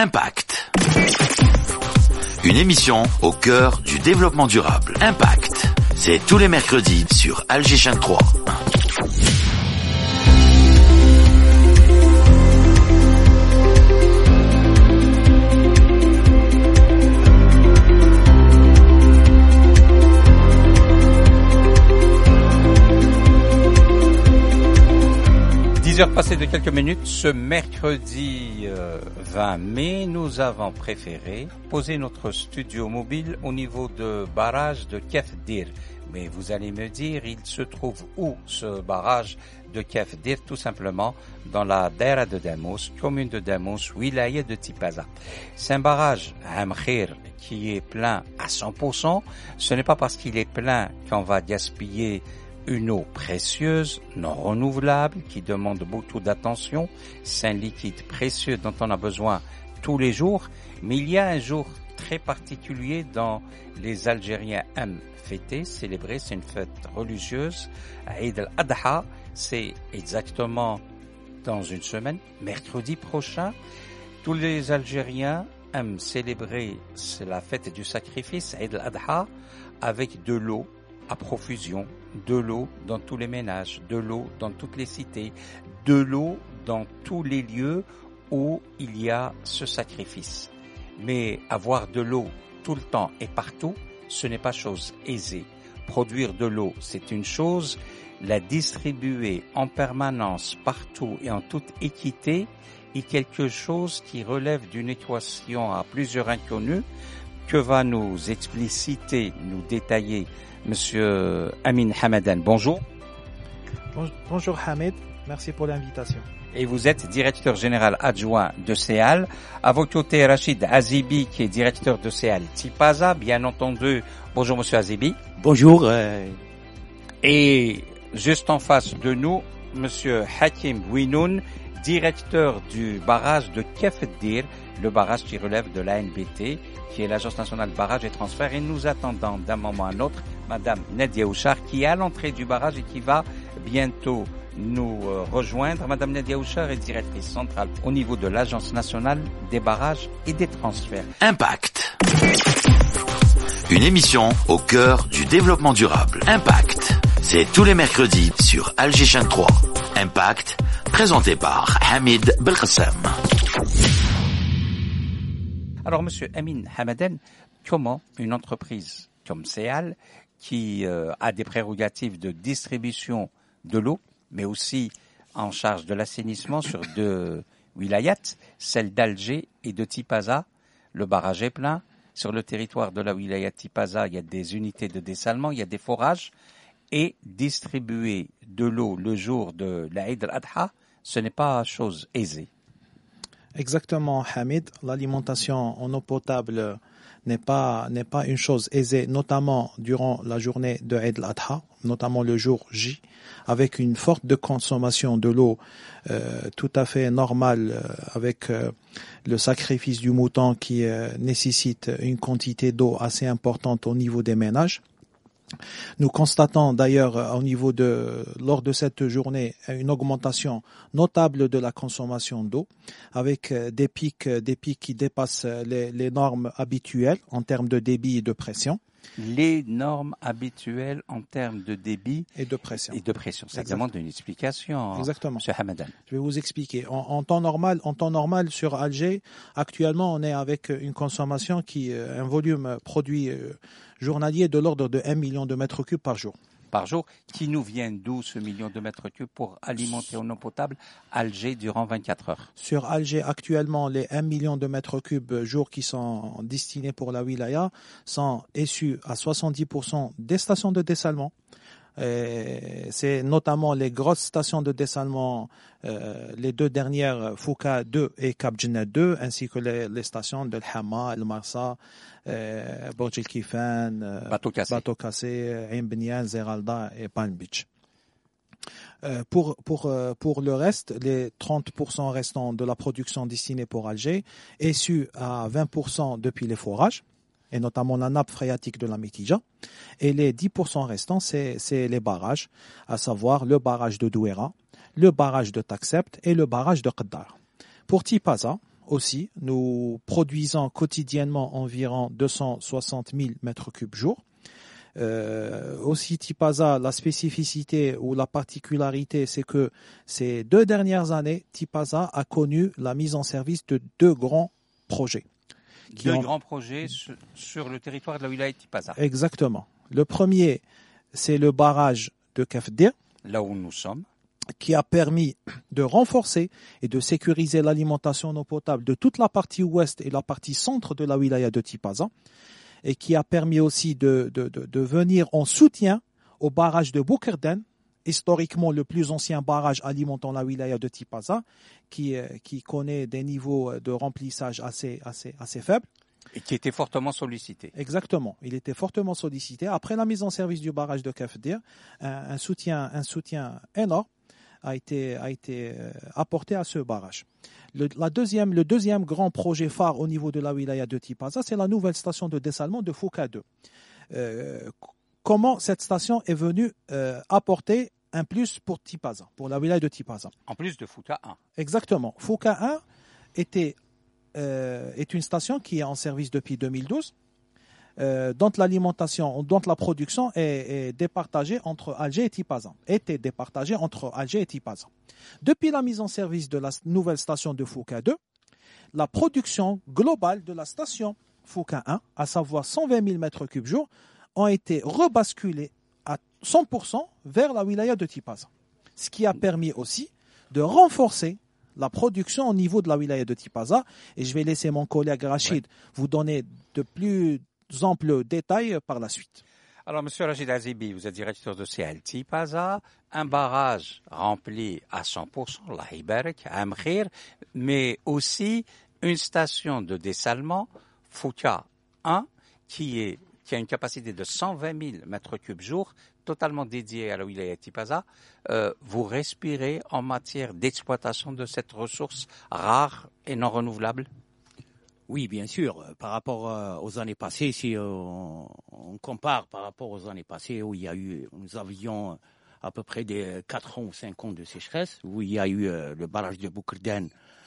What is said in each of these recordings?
Impact. Une émission au cœur du développement durable. Impact. C'est tous les mercredis sur Alger Chaîne 3. 10h passées de quelques minutes, ce mercredi 20 mai, nous avons préféré poser notre studio mobile au niveau de barrage de Kefdir. Mais vous allez me dire, il se trouve où ce barrage de Kefdir? Tout simplement dans la Daira de Dammous, commune de Dammous, wilaya de Tipaza. C'est un barrage Amkhir qui est plein à 100%. Ce n'est pas parce qu'il est plein qu'on va gaspiller une eau précieuse, non renouvelable, qui demande beaucoup d'attention. C'est un liquide précieux dont on a besoin tous les jours. Mais il y a un jour très particulier dont les Algériens aiment fêter, célébrer. C'est une fête religieuse. Eid al-Adha, c'est exactement dans une semaine, mercredi prochain. Tous les Algériens aiment célébrer, c'est la fête du sacrifice, Eid al-Adha, avec de l'eau à profusion, de l'eau dans tous les ménages, de l'eau dans toutes les cités, de l'eau dans tous les lieux où il y a ce sacrifice. Mais avoir de l'eau tout le temps et partout, ce n'est pas chose aisée. Produire de l'eau, c'est une chose. La distribuer en permanence, partout et en toute équité est quelque chose qui relève d'une équation à plusieurs inconnus que va nous expliciter, nous détailler Monsieur Amin Hamadan. Bonjour. Bonjour Hamid, merci pour l'invitation. Et vous êtes directeur général adjoint de CEAL. À vos côtés, Rachid Azibi, qui est directeur de CEAL Tipaza, bien entendu. Bonjour Monsieur Azibi. Bonjour. Et juste en face de nous, Monsieur Hakim Winoun, directeur du barrage de Kefdir, le barrage qui relève de l'ANBT, qui est l'Agence nationale de barrage et transfert. Et nous attendons d'un moment à un autre Madame Nadia Ouchar, qui est à l'entrée du barrage et qui va bientôt nous rejoindre. Madame Nadia Ouchar est directrice centrale au niveau de l'Agence nationale des barrages et des transferts. Impact. Une émission au cœur du développement durable. Impact. C'est tous les mercredis sur Alger Chaîne 3. Impact, présenté par Hamid Belkhassam. Alors, Monsieur Amin Hamadan, comment une entreprise comme CEAL, qui a des prérogatives de distribution de l'eau, mais aussi en charge de l'assainissement sur deux wilayats, celle d'Alger et de Tipaza, le barrage est plein. Sur le territoire de la wilaya Tipaza, il y a des unités de dessalement, il y a des forages, et distribuer de l'eau le jour de l'Aïd al-Adha, ce n'est pas chose aisée. Exactement, Hamid. L'alimentation en eau potable n'est pas une chose aisée, notamment durant la journée de Eid al-Adha, notamment le jour J, avec une forte de consommation de l'eau tout à fait normale, avec le sacrifice du mouton qui nécessite une quantité d'eau assez importante au niveau des ménages. Nous constatons d'ailleurs lors de cette journée une augmentation notable de la consommation d'eau, avec des pics qui dépassent les normes habituelles en termes de débit et de pression. Les normes habituelles en termes de débit et de pression. Ça demande une explication. Exactement. Monsieur Hamadan. Je vais vous expliquer. En temps normal sur Alger, actuellement, on est avec une consommation un volume produit journalier de l'ordre de 1 million de mètres cubes par jour. Par jour, qui nous vient d'où ce million de mètres cubes pour alimenter en eau potable Alger durant 24 heures? Sur Alger, actuellement, les 1 million de mètres cubes jour qui sont destinés pour la wilaya sont issus à 70% des stations de dessalement. C'est notamment les grosses stations de dessalement, les deux dernières, Fouka 2 et Cap Djennet 2, ainsi que les stations de l'Hama, El Marsa, Bourj El Kifan, Bateau Cassé, Ain Bnian, Zeralda et Palm Beach. Pour le reste, les 30% restants de la production destinée pour Alger est su à 20% depuis les forages, et notamment la nappe phréatique de la Métija. Et les 10% restants, c'est les barrages, à savoir le barrage de Douera, le barrage de Taksept et le barrage de Qaddar. Pour Tipaza, aussi, nous produisons quotidiennement environ 260 000 mètres cubes jour. Aussi Tipaza, la spécificité ou la particularité, c'est que ces 2 dernières années, Tipaza a connu la mise en service de 2 grands projets. Grands projets sur le territoire de la wilaya de Tipaza. Exactement. Le premier, c'est le barrage de Kefdir, là où nous sommes, qui a permis de renforcer et de sécuriser l'alimentation en eau potable de toute la partie ouest et la partie centre de la wilaya de Tipaza, et qui a permis aussi de venir en soutien au barrage de Boukerden, historiquement le plus ancien barrage alimentant la wilaya de Tipaza, qui connaît des niveaux de remplissage assez faibles. Et qui était fortement sollicité. Exactement, il était fortement sollicité. Après la mise en service du barrage de Kefdir, un soutien énorme a été apporté à ce barrage. Le deuxième grand projet phare au niveau de la wilaya de Tipaza, c'est la nouvelle station de dessalement de Fouka 2. Comment cette station est venue apporter un plus pour Tipaza, pour la wilaya de Tipaza? En plus de Fouka 1. Exactement. Fouka 1 est une station qui est en service depuis 2012, dont l'alimentation, dont la production est départagée entre Alger et Tipaza. Était départagée entre Alger et Tipaza. Depuis la mise en service de la nouvelle station de Fouka 2, la production globale de la station Fouka 1, à savoir 120 000 mètres cubes jour, ont été rebasculés à 100% vers la wilaya de Tipaza. Ce qui a permis aussi de renforcer la production au niveau de la wilaya de Tipaza. Et je vais laisser mon collègue Rachid vous donner de plus amples détails par la suite. Alors, Monsieur Rachid Azibi, vous êtes directeur de CL Tipaza, un barrage rempli à 100%, la Hibarek, à Amkhir, mais aussi une station de dessalement, Fouka 1, qui a une capacité de 120 000 mètres cubes jour, totalement dédiée à la wilaya Tipaza. Vous respirez en matière d'exploitation de cette ressource rare et non renouvelable? Oui, bien sûr. Par rapport aux années passées, si on compare par rapport aux années passées où nous avions à peu près des 4 ans ou 5 ans de sécheresse, où il y a eu le barrage de Boukerden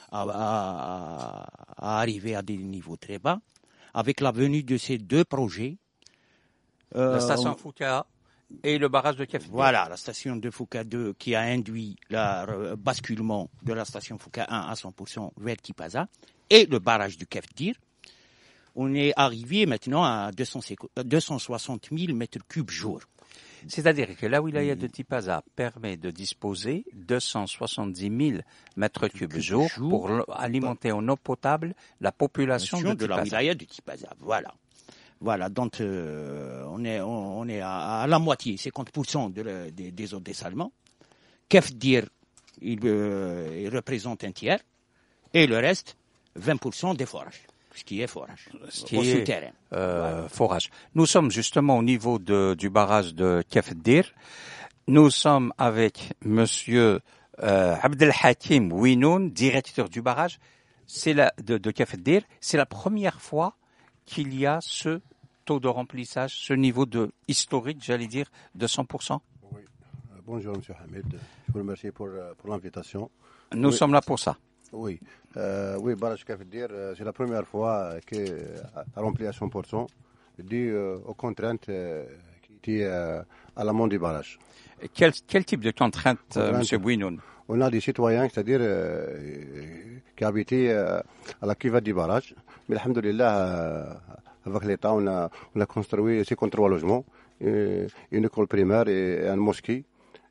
à arriver à des niveaux très bas. Avec la venue de ces 2 projets, la station Fouka et le barrage de Kefdir. Voilà, la station de Fouka 2 qui a induit le basculement de la station Fouka 1 à 100% vers Tipaza et le barrage de Kefdir. On est arrivé maintenant à 260 000 mètres cubes jour. C'est-à-dire que la wilaya de Tipaza permet de disposer 270 000 mètres cubes jour pour alimenter en eau potable la population de la wilaya de Tipaza. Voilà, donc on est à la moitié, 50% des eaux de dessalement. Kefdir, il représente un tiers, et le reste, 20% des forages. Ce qui est forage, au souterrain. Forage. Nous sommes justement au niveau du barrage de Kefdir. Nous sommes avec Monsieur Abdelhakim Winoun, directeur du barrage de Kefdir. C'est la première fois qu'il y a ce taux de remplissage, ce niveau historique, j'allais dire, de 100%. Oui. Bonjour Monsieur Hamid. Je vous remercie pour l'invitation. Nous sommes là pour ça. Oui, barrage Kefdir, c'est la première fois que rempli à 100%, dû aux contraintes qui étaient à l'amont du barrage. Quel type de contraintes, M. Bouinoun? On a des citoyens, c'est-à-dire qui habitaient à la cuvette du barrage, mais alhamdoulilah, avec l'État, on a construit 53 logements, une école primaire et une mosquée.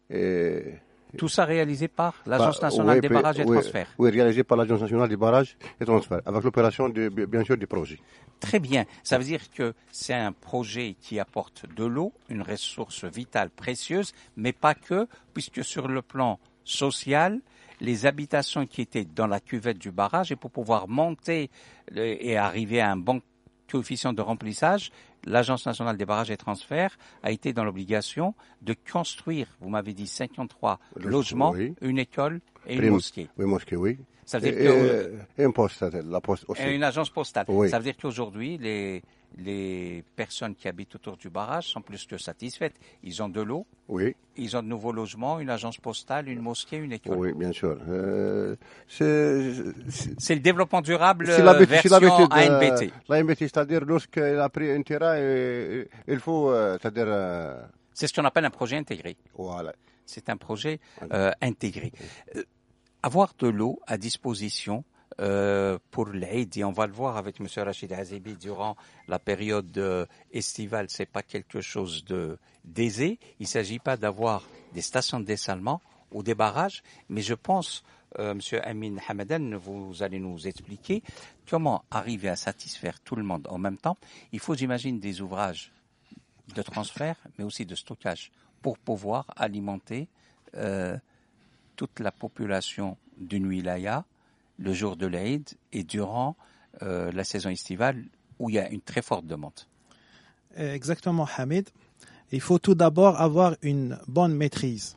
Tout ça réalisé par l'Agence nationale des barrages et transferts. Oui, réalisé par l'Agence nationale des barrages et transferts, avec l'opération, bien sûr, du projet. Très bien. Ça veut dire que c'est un projet qui apporte de l'eau, une ressource vitale précieuse, mais pas que, puisque sur le plan social, les habitations qui étaient dans la cuvette du barrage, et pour pouvoir monter et arriver à un bon coefficient de remplissage, l'Agence nationale des barrages et transferts a été dans l'obligation de construire, vous m'avez dit 53 logements, oui. Une école Et une mosquée. Oui, mosquée, oui. Ça veut dire que... Et une poste, la poste aussi. Et une agence postale. Oui. Ça veut dire qu'aujourd'hui, les personnes qui habitent autour du barrage sont plus que satisfaites. Ils ont de l'eau, Oui, ils ont de nouveaux logements, une agence postale, une mosquée, une école. oui, bien sûr. C'est le développement durable c'est version l'habitude. ANBT. L'ANBT, c'est-à-dire lorsqu'il a pris un terrain, il faut, c'est-à-dire... C'est ce qu'on appelle un projet intégré. Voilà. C'est un projet intégré. Avoir de l'eau à disposition pour l'Aïd, et on va le voir avec M. Rachid Azebi durant la période estivale, c'est pas quelque chose d'aisé. Il s'agit pas d'avoir des stations de dessalement ou des barrages, mais je pense, M. Amin Hamadan, vous allez nous expliquer comment arriver à satisfaire tout le monde en même temps. Il faut, j'imagine, des ouvrages de transfert, mais aussi de stockage pour pouvoir alimenter toute la population d'une wilaya le jour de l'Aïd et durant la saison estivale où il y a une très forte demande. Exactement, Hamid. Il faut tout d'abord avoir une bonne maîtrise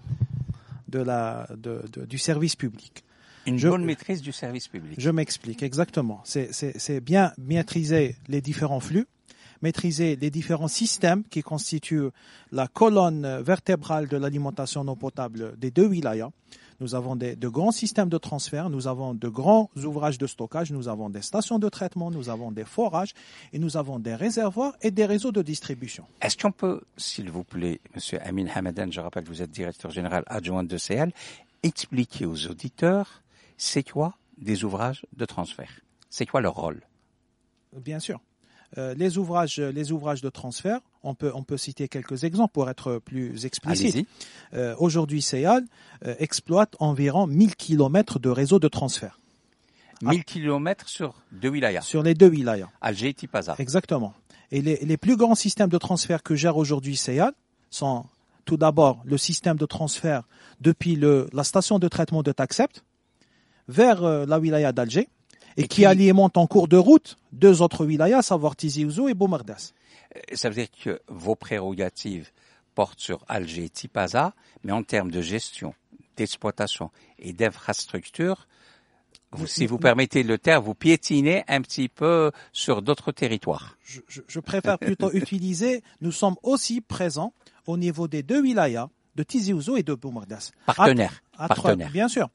du service public. Une bonne maîtrise du service public. Je m'explique, exactement. C'est bien maîtriser les différents flux, maîtriser les différents systèmes qui constituent la colonne vertébrale de l'alimentation non potable des deux wilayas. Nous avons de grands systèmes de transfert, nous avons de grands ouvrages de stockage, nous avons des stations de traitement, nous avons des forages et nous avons des réservoirs et des réseaux de distribution. Est-ce qu'on peut, s'il vous plaît, M. Amin Hamadan, je rappelle que vous êtes directeur général adjoint de CL, expliquer aux auditeurs c'est quoi des ouvrages de transfert? C'est quoi leur rôle? Bien sûr. Les ouvrages de transfert, on peut citer quelques exemples pour être plus explicite. Aujourd'hui, CEAL exploite environ 1000 km de réseau de transfert. 1000 km sur deux wilayas. Sur les deux wilayas. Alger et Tipaza. Exactement. Et les plus grands systèmes de transfert que gère aujourd'hui CEAL sont tout d'abord le système de transfert depuis la station de traitement de Taksept vers la wilaya d'Alger. Et qui alimente en cours de route deux autres wilayas, à savoir Tizi Ouzou et Boumerdas. Ça veut dire que vos prérogatives portent sur Alger et Tipaza, mais en termes de gestion, d'exploitation et d'infrastructure, si vous permettez le terme, vous piétinez un petit peu sur d'autres territoires. Je préfère plutôt utiliser, nous sommes aussi présents au niveau des deux wilayas, de Tizi Ouzou et de Boumerdas. Partenaires. Bien sûr.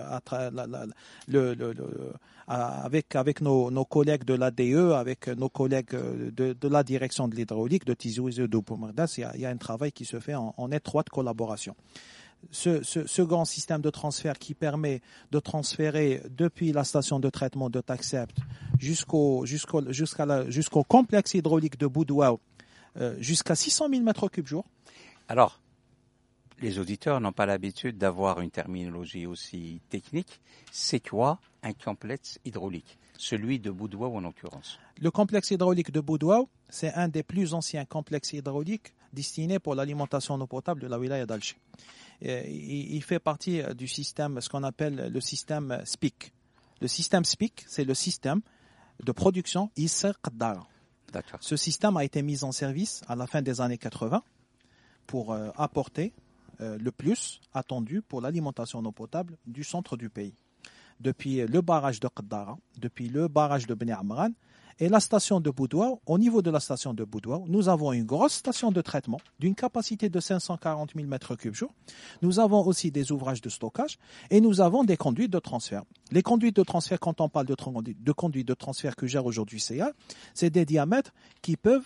Avec nos collègues de l'ADE, avec nos collègues de la direction de l'hydraulique, de Tizi Ouzou et de Boumerdas, il y a un travail qui se fait en étroite collaboration. Ce grand système de transfert qui permet de transférer depuis la station de traitement de Taksept jusqu'au complexe hydraulique de Boudouaou, jusqu'à 600 000 mètres cubes jour. Alors, les auditeurs n'ont pas l'habitude d'avoir une terminologie aussi technique. C'est quoi un complexe hydraulique? Celui de Boudouaou en l'occurrence. Le complexe hydraulique de Boudouaou, c'est un des plus anciens complexes hydrauliques destinés pour l'alimentation en eau potable de la wilaya d'Alger. Il fait partie du système, ce qu'on appelle le système SPIC. Le système SPIC, c'est le système de production Isser Qaddara. D'accord. Ce système a été mis en service à la fin des années 80 pour apporter le plus attendu pour l'alimentation en eau potable du centre du pays. Depuis le barrage de Qaddara, depuis le barrage de Beni Amran et la station de Boudouaou, au niveau de la station de Boudouaou, nous avons une grosse station de traitement d'une capacité de 540 000 m3 jour. Nous avons aussi des ouvrages de stockage et nous avons des conduites de transfert. Les conduites de transfert, quand on parle de conduites de transfert que gère aujourd'hui CEAL, c'est des diamètres qui peuvent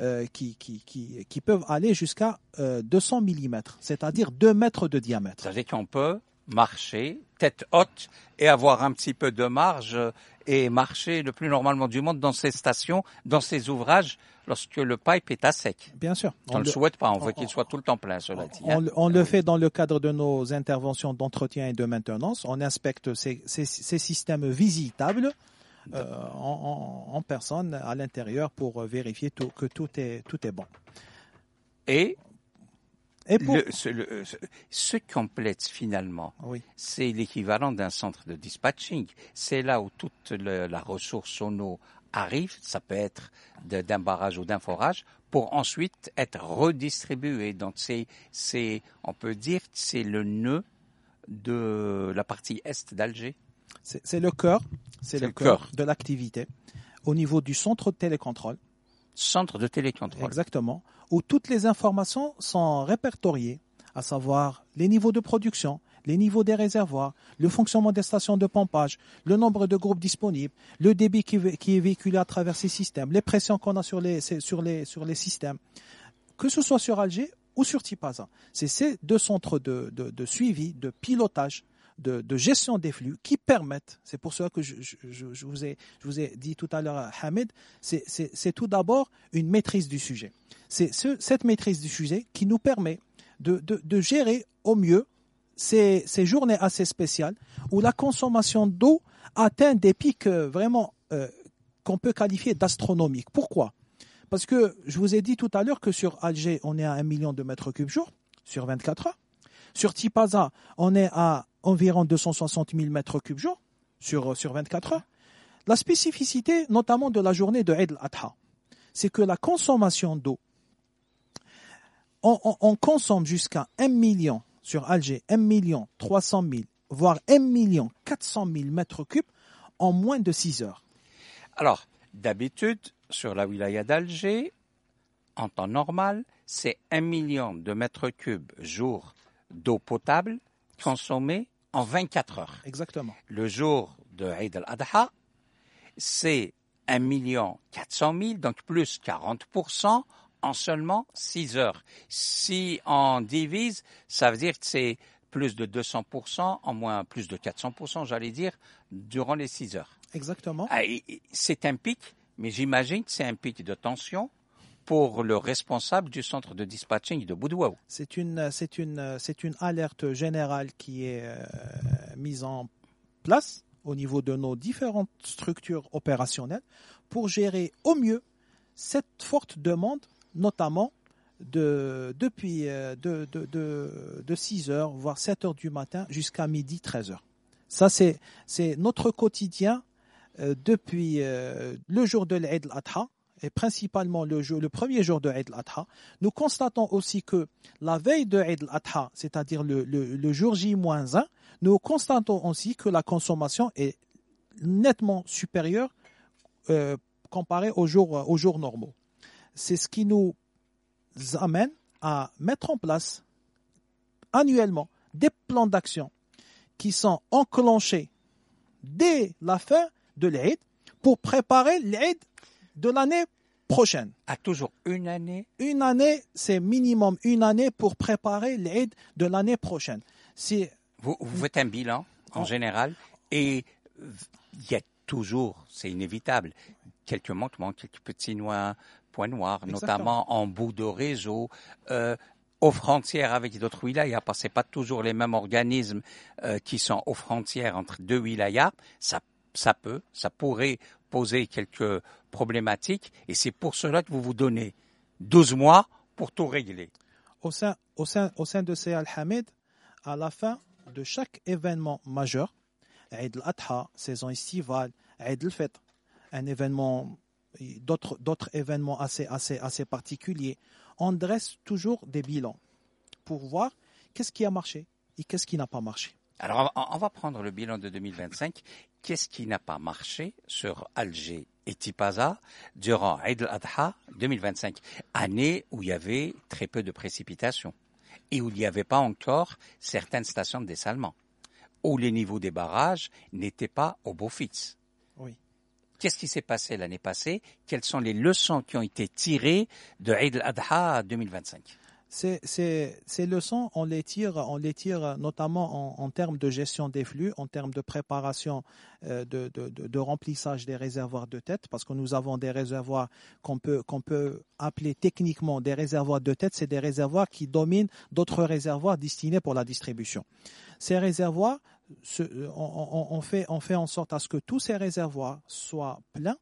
aller jusqu'à 200 mm, c'est-à-dire 2 mètres de diamètre. Ça veut dire qu'on peut marcher tête haute et avoir un petit peu de marge et marcher le plus normalement du monde dans ces stations, dans ces ouvrages, lorsque le pipe est à sec. Bien sûr. On ne le souhaite pas, on veut qu'il soit tout le temps plein, cela dit. On le fait dans le cadre de nos interventions d'entretien et de maintenance. On inspecte ces systèmes visitables en personne à l'intérieur pour vérifier que tout est bon. Et ce complexe, finalement, oui, c'est l'équivalent d'un centre de dispatching. C'est là où toute la ressource en eau arrive, ça peut être d'un barrage ou d'un forage, pour ensuite être redistribué. Donc on peut dire que c'est le nœud de la partie est d'Alger? C'est le cœur, le cœur de l'activité au niveau du centre de télécontrôle. Centre de télécontrôle. Exactement, où toutes les informations sont répertoriées, à savoir les niveaux de production, les niveaux des réservoirs, le fonctionnement des stations de pompage, le nombre de groupes disponibles, le débit qui est véhiculé à travers ces systèmes, les pressions qu'on a sur les systèmes, que ce soit sur Alger ou sur Tipaza. C'est ces deux centres de suivi, de pilotage, de gestion des flux qui permettent, c'est pour cela que je vous ai dit tout à l'heure, Hamid, c'est tout d'abord une maîtrise du sujet. C'est cette maîtrise du sujet qui nous permet de gérer au mieux ces journées assez spéciales où la consommation d'eau atteint des pics vraiment qu'on peut qualifier d'astronomiques. Pourquoi ? Parce que je vous ai dit tout à l'heure que sur Alger, on est à 1 million de mètres cubes jour sur 24 heures. Sur Tipaza, on est à environ 260 000 mètres cubes jour sur 24 heures. La spécificité, notamment de la journée de Eid al-Adha, c'est que la consommation d'eau, on consomme jusqu'à 1 million sur Alger, 1 300 000, voire 1 400 000 mètres cubes en moins de 6 heures. Alors, d'habitude, sur la wilaya d'Alger, en temps normal, c'est 1 million de mètres cubes jour d'eau potable consommée en 24 heures. Exactement. Le jour de Eid al-Adha, c'est 1 400 000, donc plus 40% en seulement 6 heures. Si on divise, ça veut dire que c'est plus de 200%, en moins plus de 400%, j'allais dire, durant les 6 heures. Exactement. C'est un pic, mais j'imagine que c'est un pic de tension pour le responsable du centre de dispatching de Boudouaou. C'est une alerte générale qui est mise en place au niveau de nos différentes structures opérationnelles pour gérer au mieux cette forte demande, notamment depuis 6 heures, voire 7 heures du matin jusqu'à midi, 13 heures. Ça, c'est notre quotidien depuis le jour de l'Eid al-Adha, et principalement le premier jour de Eid al-Adha. Nous constatons aussi que la veille de Eid al-Adha, c'est-à-dire le jour J-1, nous constatons aussi que la consommation est nettement supérieure comparée aux jours normaux. C'est ce qui nous amène à mettre en place annuellement des plans d'action qui sont enclenchés dès la fin de l'Eid pour préparer l'Eid de l'année prochaine. À toujours une année? Une année, c'est minimum une année pour préparer l'Eid de l'année prochaine. Vous faites un bilan en général et il y a toujours, c'est inévitable, quelques manquements, quelques petits points noirs, Exactement. Notamment en bout de réseau, aux frontières avec d'autres wilayas, parce que ce n'est pas toujours les mêmes organismes qui sont aux frontières entre deux wilayas. Ça pourrait poser quelques problématiques et c'est pour cela que vous vous donnez 12 mois pour tout régler. Au sein de ces Al-Hamid, à la fin de chaque événement majeur, Eid al-Adha, saison estivale, Eid al-Fitr, un événement, d'autres événements assez particuliers, on dresse toujours des bilans pour voir qu'est-ce qui a marché et qu'est-ce qui n'a pas marché. Alors, on va prendre le bilan de 2025. Qu'est-ce qui n'a pas marché sur Alger et Tipaza durant Eid al-Adha 2025, année où il y avait très peu de précipitations et où il n'y avait pas encore certaines stations de dessalement, où les niveaux des barrages n'étaient pas au beau fixe. Oui. Qu'est-ce qui s'est passé l'année passée? Quelles sont les leçons qui ont été tirées de Eid al-Adha 2025? Ces leçons, on les tire notamment en termes de gestion des flux, en termes de préparation de remplissage des réservoirs de tête, parce que nous avons des réservoirs qu'on peut appeler techniquement des réservoirs de tête. C'est des réservoirs qui dominent d'autres réservoirs destinés pour la distribution. Ces réservoirs, on fait en sorte à ce que tous ces réservoirs soient pleins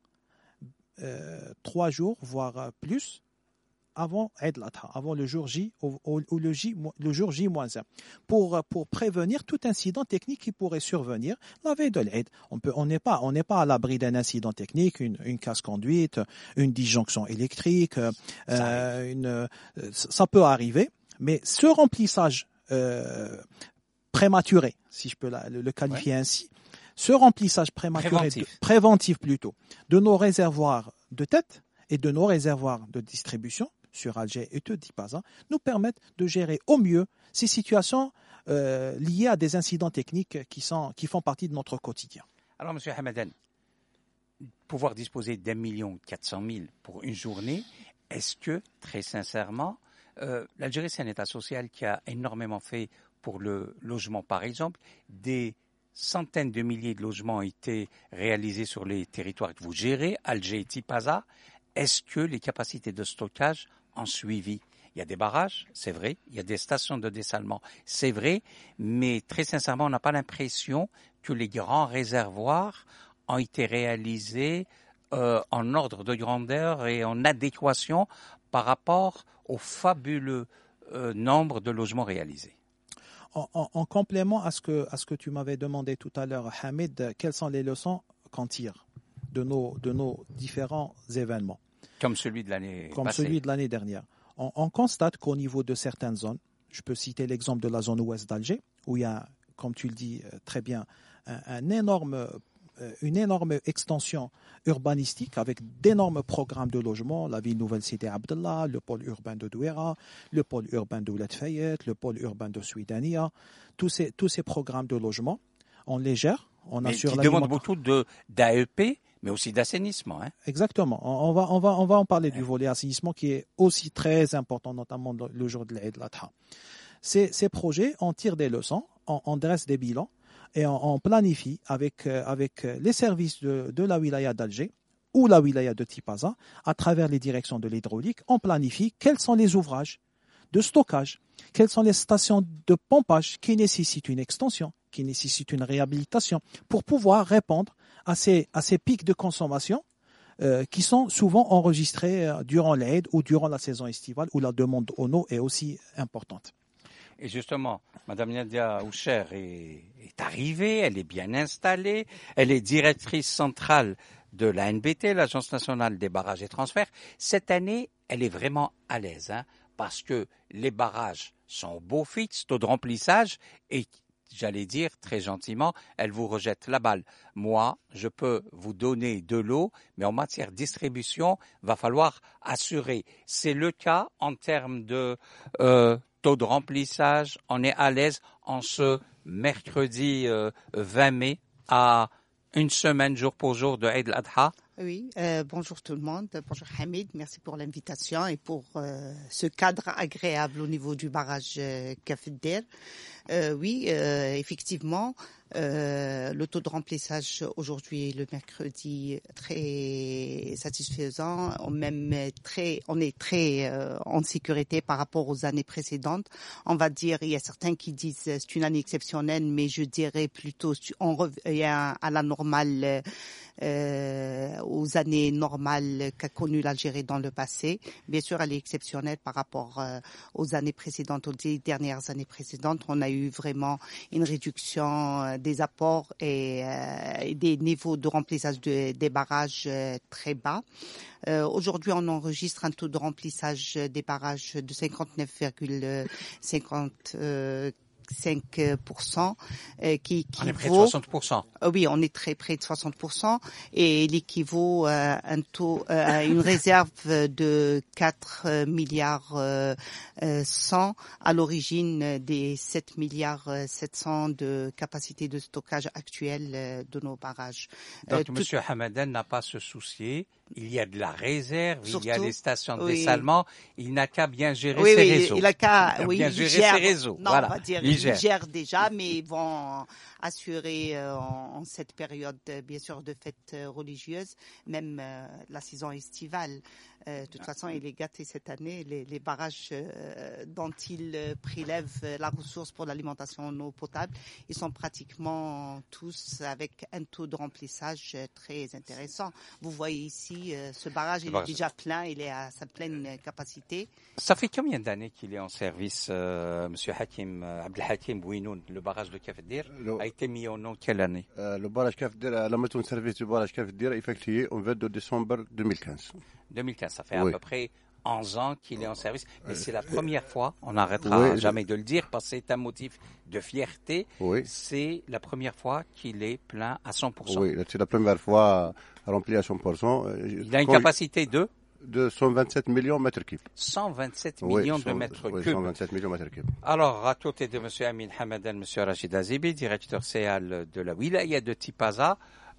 3 jours, voire plus, avant Eid al-Adha, avant le jour J ou le jour J-1, pour prévenir tout incident technique qui pourrait survenir la veille de l'Eid. On n'est pas à l'abri d'un incident technique, une casse-conduite, une disjonction électrique, ça peut arriver, mais ce remplissage prématuré, si je peux le qualifier ainsi. Ce remplissage préventif plutôt, de nos réservoirs de tête et de nos réservoirs de distribution sur Alger et de Tipaza nous permettent de gérer au mieux ces situations liées à des incidents techniques qui font partie de notre quotidien. Alors, M. Hamadan, pouvoir disposer d'1,4 million pour une journée, est-ce que, très sincèrement, l'Algérie, c'est un État social qui a énormément fait pour le logement, par exemple, des centaines de milliers de logements ont été réalisés sur les territoires que vous gérez, Alger et Tipaza. Est-ce que les capacités de stockage ont suivi? Il y a des barrages, c'est vrai. Il y a des stations de dessalement, c'est vrai. Mais très sincèrement, on n'a pas l'impression que les grands réservoirs ont été réalisés en ordre de grandeur et en adéquation par rapport au fabuleux nombre de logements réalisés. En complément à ce que tu m'avais demandé tout à l'heure, Hamid, quelles sont les leçons qu'on tire de nos différents événements? Comme celui de l'année passée. Comme celui de l'année dernière. On constate qu'au niveau de certaines zones, je peux citer l'exemple de la zone ouest d'Alger, où il y a, comme tu le dis très bien, une énorme extension urbanistique avec d'énormes programmes de logement, la ville nouvelle Sidi Abdallah, le pôle urbain de Douera, le pôle urbain de Ouled Fayette, le pôle urbain de Souidania, tous ces programmes de logement, on les gère, on assure qui demandent beaucoup d'AEP, mais aussi d'assainissement. Exactement. On va en parler du volet assainissement qui est aussi très important, notamment le jour de l'Eid al-Adha. Ces projets, on tire des leçons, on dresse des bilans, et on planifie avec les services de la wilaya d'Alger ou la wilaya de Tipaza, à travers les directions de l'hydraulique, on planifie quels sont les ouvrages de stockage, quelles sont les stations de pompage qui nécessitent une extension, qui nécessitent une réhabilitation, pour pouvoir répondre à ces pics de consommation qui sont souvent enregistrés durant l'Aïd ou durant la saison estivale où la demande en eau est aussi importante. Et justement, Mme Nadia Oucher est arrivée, elle est bien installée, elle est directrice centrale de la NBT, l'Agence nationale des barrages et transferts. Cette année, elle est vraiment à l'aise, parce que les barrages sont au beau fixe, taux de remplissage, et j'allais dire très gentiment, elle vous rejette la balle. Moi, je peux vous donner de l'eau, mais en matière de distribution, va falloir assurer. C'est le cas en termes de taux de remplissage. On est à l'aise en ce mercredi 20 mai à une semaine jour pour jour de Eid al-Adha. Oui, bonjour tout le monde, bonjour Hamid, merci pour l'invitation et pour ce cadre agréable au niveau du barrage Kafedder. Oui, effectivement, le taux de remplissage aujourd'hui, le mercredi, très satisfaisant. On est très en sécurité par rapport aux années précédentes. On va dire, il y a certains qui disent c'est une année exceptionnelle, mais je dirais plutôt on revient à la normale. Aux années normales qu'a connues l'Algérie dans le passé. Bien sûr, elle est exceptionnelle par rapport aux années précédentes, aux dernières années précédentes. On a eu vraiment une réduction des apports et des niveaux de remplissage des barrages très bas. Aujourd'hui, on enregistre un taux de remplissage des barrages de 59,55%. 5% qui on est près de 60%. Oui, on est très près de 60% et l'équivaut à une réserve de 4 milliards 100 à l'origine des 7 milliards 700 de capacité de stockage actuelle de nos barrages. Donc, M. Hamadan n'a pas à se soucier. Il y a de la réserve, surtout, il y a des stations de dessalement. Il n'a qu'à bien gérer ses réseaux. Il a qu'à bien gérer ses réseaux. Non, voilà. On va dire, ils gèrent déjà, mais ils vont assurer en cette période, bien sûr, de fêtes religieuses, même la saison estivale. De toute façon, il est gâté cette année. Les barrages dont il prélève la ressource pour l'alimentation en eau potable, ils sont pratiquement tous avec un taux de remplissage très intéressant. Vous voyez ici, ce barrage, il est déjà plein, il est à sa pleine capacité. Ça fait combien d'années qu'il est en service, Monsieur Hakim, Abdelhakim Bouinoun? Le barrage de Kafedder a été mis en eau quelle année? Le barrage Kafedder, la mise en service du barrage Kafedder est effectuée en 22 décembre 2015. 2015, ça fait à peu près 11 ans qu'il est en service. Mais c'est la première fois, on n'arrêtera jamais de le dire, parce que c'est un motif de fierté. Oui. C'est la première fois qu'il est plein à 100%. Oui, c'est la première fois rempli à 100%. Il a une capacité de 127 millions de mètres cubes. 127 millions de mètres cubes. 127 millions de mètres cubes. Alors, à côté de M. Amin Hamadan, M. Rachid Azibi, directeur CEAL de la wilaya de Tipaza,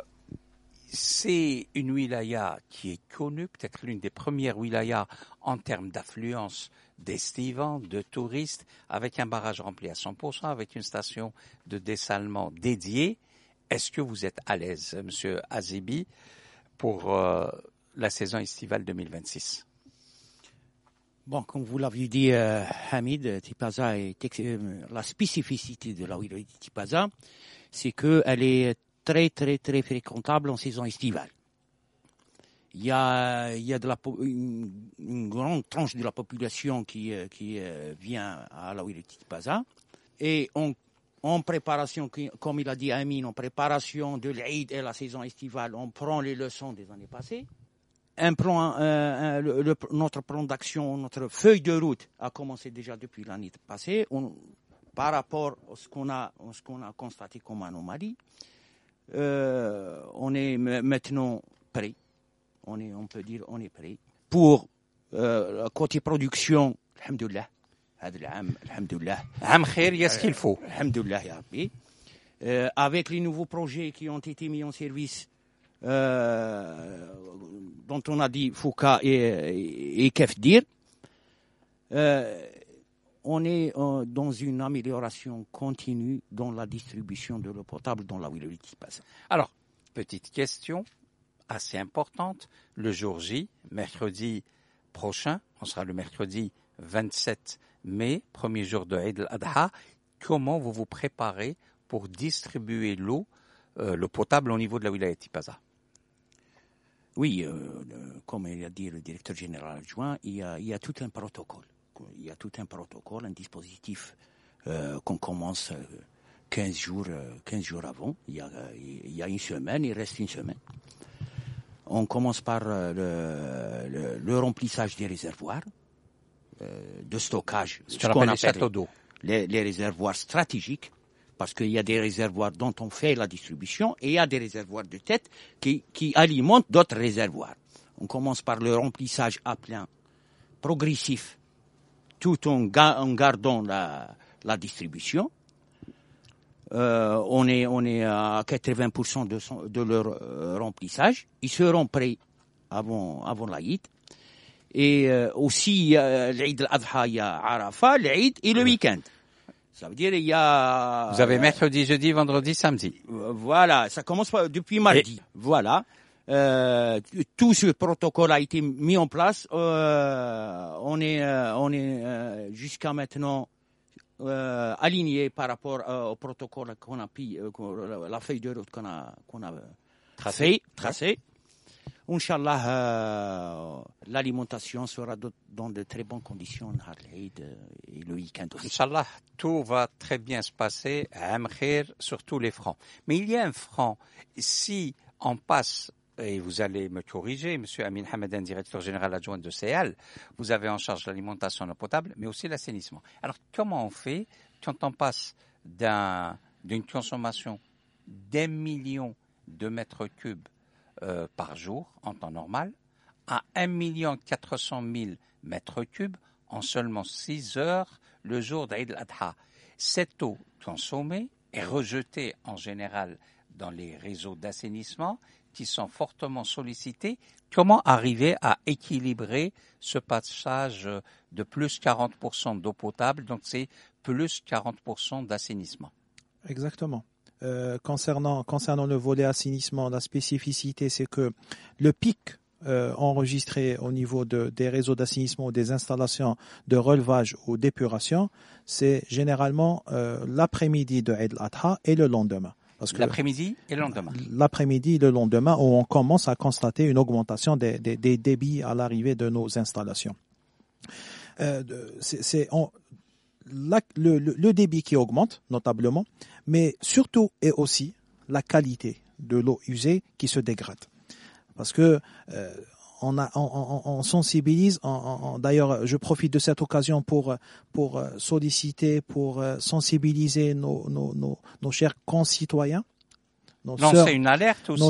c'est une wilaya qui est connue, peut-être l'une des premières wilayas en termes d'affluence d'estivants, de touristes, avec un barrage rempli à 100%, avec une station de dessalement dédiée. Est-ce que vous êtes à l'aise, M. Azibi, pour la saison estivale 2026? Bon, comme vous l'avez dit, Hamid, Tipaza la spécificité de la wilaya de Tipaza, c'est qu'elle est très, très, très fréquentable en saison estivale. Il y a une grande tranche de la population qui vient à la wilaya de Tipaza. Et en préparation, comme il a dit Amin, en préparation de l'Eid et la saison estivale, on prend les leçons des années passées. Notre plan d'action, notre feuille de route a commencé déjà depuis l'année passée. Par rapport à ce qu'on a constaté comme anomalie, on est maintenant prêt. On peut dire on est prêt pour côté production. Alhamdoulilah. Alhamdoulilah. Amkhair, il y a ce qu'il faut. Alhamdoulilah, ya Rabbi. Avec les nouveaux projets qui ont été mis en service, dont on a dit Fouka et Kefdir, on est dans une amélioration continue dans la distribution de l'eau potable dans la wilaya de Tipaza. Alors, petite question assez importante. Le jour J, mercredi prochain, on sera le mercredi 27 mai, premier jour de Eid al-Adha. Comment vous vous préparez pour distribuer l'eau potable au niveau de la wilaya de Tipaza? Oui, comme il a dit le directeur général adjoint, il y a tout un protocole. Il y a tout un protocole, un dispositif qu'on commence 15 jours avant. Il y a une semaine, il reste une semaine. On commence par le remplissage des réservoirs de stockage. Ce qu'on appelle les châteaux d'eau. Les réservoirs stratégiques, parce qu'il y a des réservoirs dont on fait la distribution et il y a des réservoirs de tête qui alimentent d'autres réservoirs. On commence par le remplissage à plein progressif, tout en gardant la distribution. On est à 80% de leur remplissage. Ils seront prêts avant l'Aïd. Et aussi, l'Aïd al-Adha, il y a Arafat, l'Aïd et le week-end. Ça veut dire il y a... Vous avez mercredi, jeudi, vendredi, samedi. Voilà, ça commence depuis mardi. Voilà. Tout ce protocole a été mis en place. On est jusqu'à maintenant aligné par rapport au protocole qu'on a pris, la feuille de route qu'on a tracée. Inch'Allah, l'alimentation sera dans de très bonnes conditions et le week-end aussi. Inch'Allah, tout va très bien se passer à Amkhair sur tous les fronts. Mais il y a un front. Si on passe, et vous allez me corriger, M. Amin Hamadan, directeur général adjoint de CEAL, vous avez en charge l'alimentation en eau potable, mais aussi l'assainissement. Alors, comment on fait quand on passe d'une consommation d'1 million de mètres cubes par jour en temps normal à 1 400 000 mètres cubes en seulement 6 heures le jour d'Aïd al-Adha? Cette eau consommée est rejetée en général dans les réseaux d'assainissement qui sont fortement sollicités. Comment arriver à équilibrer ce passage de plus 40% d'eau potable, donc c'est plus 40% d'assainissement? Exactement. Concernant le volet assainissement, la spécificité, c'est que le pic enregistré au niveau des réseaux d'assainissement ou des installations de relevage ou d'épuration, c'est généralement l'après-midi de Eid al-Adha et le lendemain. L'après-midi et le lendemain. L'après-midi et le lendemain, où on commence à constater une augmentation des débits à l'arrivée de nos installations. Le débit qui augmente notablement, mais surtout et aussi la qualité de l'eau usée qui se dégrade. Parce que on sensibilise. D'ailleurs, je profite de cette occasion pour solliciter, pour sensibiliser nos chers concitoyens, lancer une alerte aussi,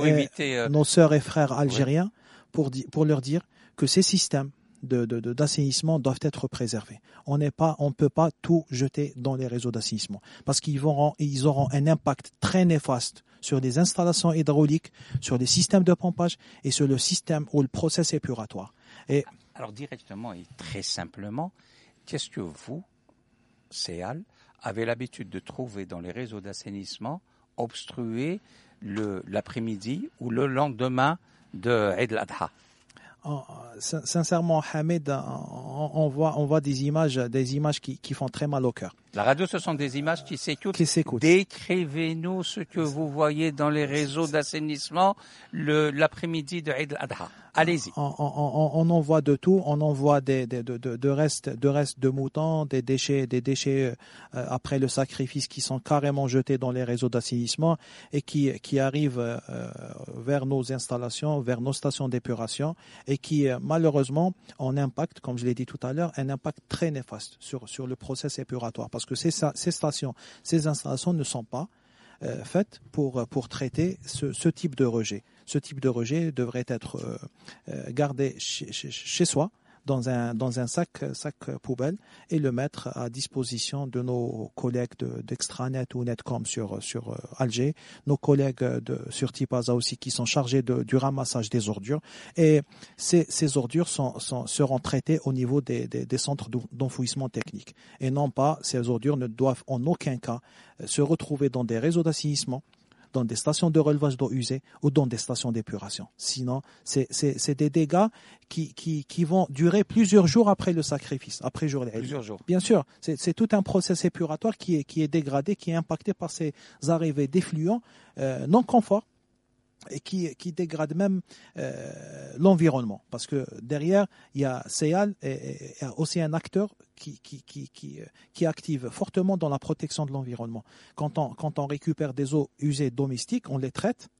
nos sœurs et frères algériens, pour leur dire que ces systèmes d'assainissement doivent être préservés. On ne peut pas tout jeter dans les réseaux d'assainissement parce qu'ils auront un impact très néfaste sur les installations hydrauliques, sur les systèmes de pompage et sur le système ou le process épuratoire. Alors directement et très simplement, qu'est-ce que vous, CEAL, avez l'habitude de trouver dans les réseaux d'assainissement obstrués l'après-midi ou le lendemain de Eid al-Adha? Sincèrement, Hamid, on voit des images qui font très mal au cœur. La radio, ce sont des images qui s'écoutent. Décrivez-nous ce que vous voyez dans les réseaux d'assainissement l'après-midi de Eid al-Adha. Allez-y. On en voit de tout. On en voit de restes de moutons, des déchets après le sacrifice qui sont carrément jetés dans les réseaux d'assainissement et qui arrivent vers nos installations, vers nos stations d'épuration et qui malheureusement ont un impact, comme je l'ai dit tout à l'heure, un impact très néfaste sur le process épuratoire parce que ces installations ne sont pas faites pour traiter ce type de rejet. Ce type de rejet devrait être gardé chez soi dans un sac poubelle et le mettre à disposition de nos collègues d'Extranet ou Netcom sur Alger, nos collègues sur Tipaza aussi qui sont chargés du ramassage des ordures et ces ordures seront traitées au niveau des centres d'enfouissement technique et non pas ces ordures ne doivent en aucun cas se retrouver dans des réseaux d'assainissement, dans des stations de relevage d'eau usée ou dans des stations d'épuration. Sinon, c'est des dégâts qui vont durer plusieurs jours après le sacrifice, après jour. Plusieurs jours. Bien sûr, c'est tout un process épuratoire qui est dégradé, qui est impacté par ces arrivées d'effluents non conformes et qui dégrade même l'environnement. Parce que derrière, il y a CEAL et aussi un acteur qui active fortement dans la protection de l'environnement. Quand on récupère des eaux usées domestiques, on les traite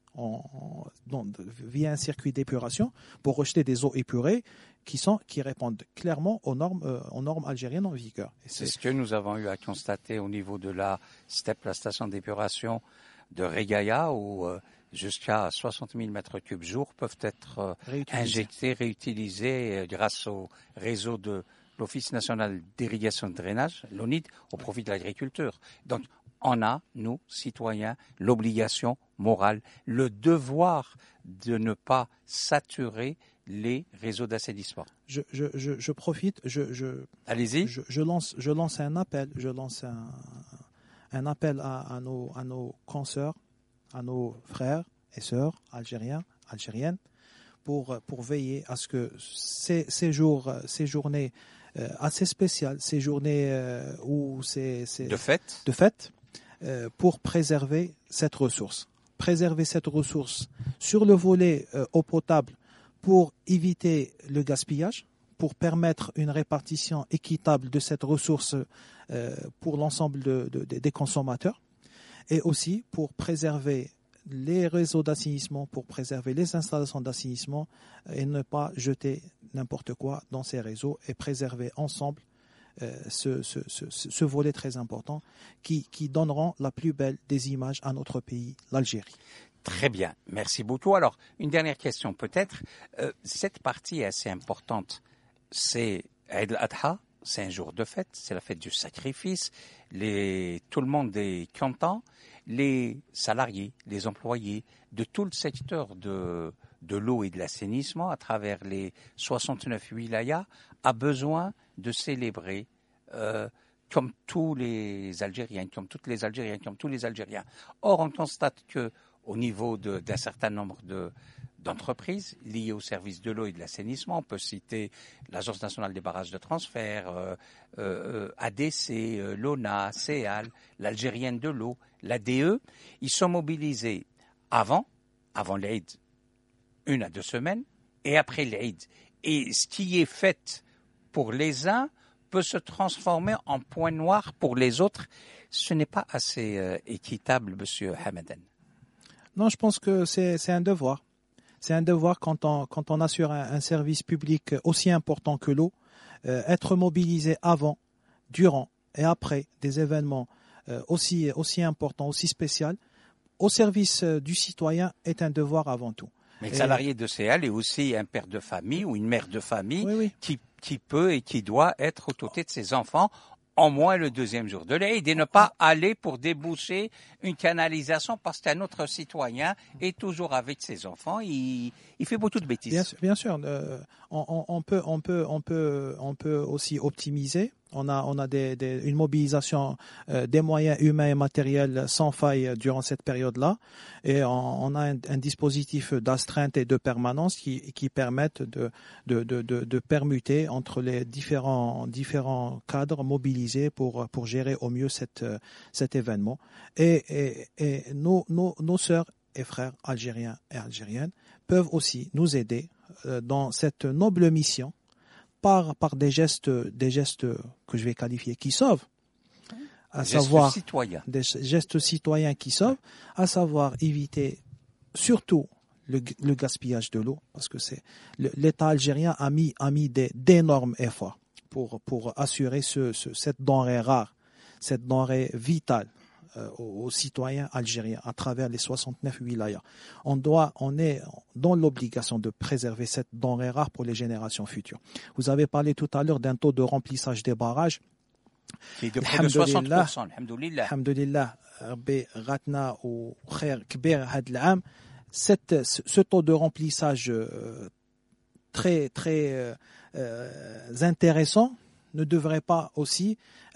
via un circuit d'épuration pour rejeter des eaux épurées qui répondent clairement aux normes algériennes en vigueur. C'est ce que nous avons eu à constater au niveau de la station d'épuration de Regaya où jusqu'à 60 000 mètres cubes jour peuvent être injectés, réutilisés grâce au réseau de l'Office national d'irrigation et de drainage, l'ONID, au profit de l'agriculture. Donc, on a, nous, citoyens, l'obligation morale, le devoir de ne pas saturer les réseaux d'assainissement. Je profite, allez-y. Je lance un appel, un appel à nos consoeurs, à nos frères et sœurs algériennes, pour veiller à ce que ces journées assez spéciales, ces journées où c'est de fête, pour préserver cette ressource. Préserver cette ressource sur le volet eau potable pour éviter le gaspillage, pour permettre une répartition équitable de cette ressource pour l'ensemble des consommateurs, et aussi pour préserver les réseaux d'assainissement, pour préserver les installations d'assainissement et ne pas jeter n'importe quoi dans ces réseaux et préserver ensemble ce volet très important qui donneront la plus belle des images à notre pays, l'Algérie. Très bien, merci beaucoup. Alors, une dernière question peut-être. Cette partie est assez importante. C'est Eid al-Adha, c'est un jour de fête, c'est la fête du sacrifice. Tout le monde est content. Les salariés, les employés de tout le secteur de l'eau et de l'assainissement à travers les 69 wilayas a besoin de célébrer comme tous les Algériens, comme toutes les Algériennes, comme tous les Algériens. Or, on constate que au niveau d'un certain nombre d'entreprises liées au service de l'eau et de l'assainissement, on peut citer l'Agence nationale des barrages de transfert, ADC, l'ONA, CEAL, l'Algérienne de l'eau, l'ADE. Ils sont mobilisés avant l'Eid, 1 à 2 semaines, et après l'Eid. Et ce qui est fait pour les uns peut se transformer en point noir pour les autres. Ce n'est pas assez équitable, Monsieur Hamadan. Non, je pense que c'est un devoir. C'est un devoir quand on assure un service public aussi important que l'eau, être mobilisé avant, durant et après des événements aussi importants, aussi spéciaux, au service du citoyen est un devoir avant tout. Mais le salarié de CL est aussi un père de famille ou une mère de famille qui peut et qui doit être aux côtés de ses enfants au moins le deuxième jour de l'Aïd et ne pas aller pour déboucher une canalisation parce qu'un autre citoyen est toujours avec ses enfants. Il fait beaucoup de bêtises. Bien sûr. On peut aussi optimiser. On a une mobilisation des moyens humains et matériels sans faille durant cette période-là, et on a un dispositif d'astreinte et de permanence qui permettent de permuter entre les différents cadres mobilisés pour gérer au mieux cet événement. Et nos sœurs et frères algériens et algériennes peuvent aussi nous aider dans cette noble mission par des gestes que je vais qualifier qui sauvent, à savoir des gestes citoyens qui sauvent, à savoir éviter surtout le gaspillage de l'eau, parce que l'État algérien a mis d'énormes efforts pour assurer cette denrée rare, cette denrée vitale aux citoyens algériens à travers les 69 wilayas. On est dans l'obligation de préserver cette denrée rare pour les générations futures. Vous avez parlé tout à l'heure d'un taux de remplissage des barrages qui est de près de 60%. Alhamdoulilah, Rabbi Ratna ou Khair Kbir had l'am. Ce taux de remplissage très intéressant ne devrait pas aussi